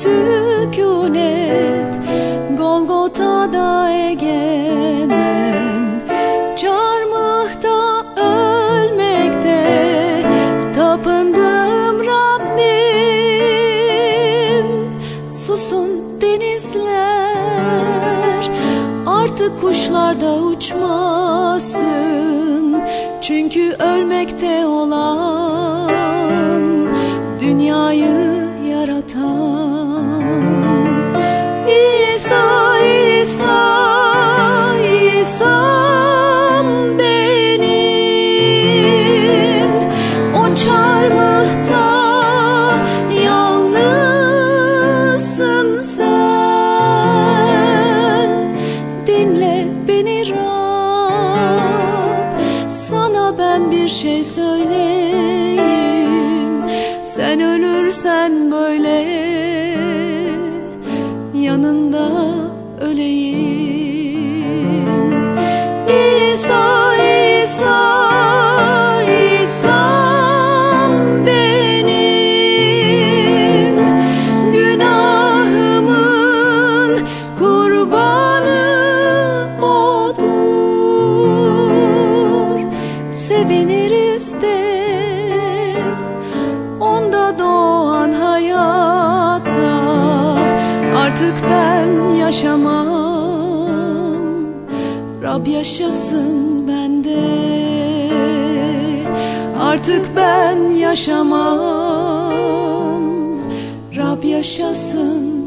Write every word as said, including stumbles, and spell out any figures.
sükunet, Golgota'da egemen, çarmıhta ölmekte tapındığım Rabbim. Susun denizler, artık kuşlar da uçmasın, çünkü ölmekte olan dünyayı yaratan İsa, İsa, İsa'm benim. O çarmıhta yalnızsın sen. Dinle beni Rab, sana ben bir şey söyleyeyim. Sen ölürsen böyle, yanında öleyim. İsa, İsa, İsa'm benim. Günahımın kurbanı odur. Seviniriz de onda doğan hayata. Artık ben yaşamam, Rab yaşasın bende. Artık ben yaşamam, Rab yaşasın